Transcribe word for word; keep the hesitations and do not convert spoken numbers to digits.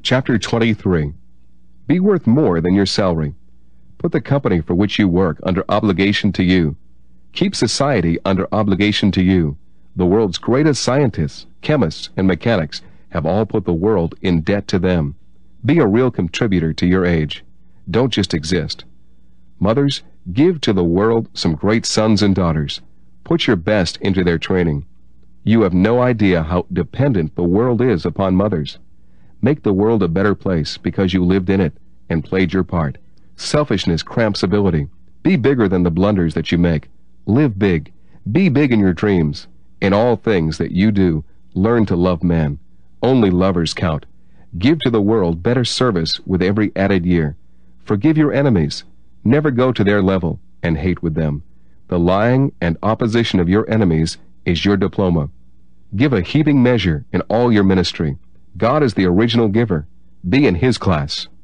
Chapter twenty-three. Be worth more than your salary. Put the company for which you work under obligation to you. Keep society under obligation to you. The world's greatest scientists, chemists, and mechanics have all put the world in debt to them. Be a real contributor to your age. Don't just exist. Mothers, give to the world some great sons and daughters. Put your best into their training. You have no idea how dependent the world is upon mothers. Make the world a better place because you lived in it and played your part. Selfishness cramps ability. Be bigger than the blunders that you make. Live big. Be big in your dreams. In all things that you do, learn to love man. Only lovers count. Give to the world better service with every added year. Forgive your enemies. Never go to their level and hate with them. The lying and opposition of your enemies is your diploma. Give a heaping measure in all your ministry. God is the original giver. Be in His class.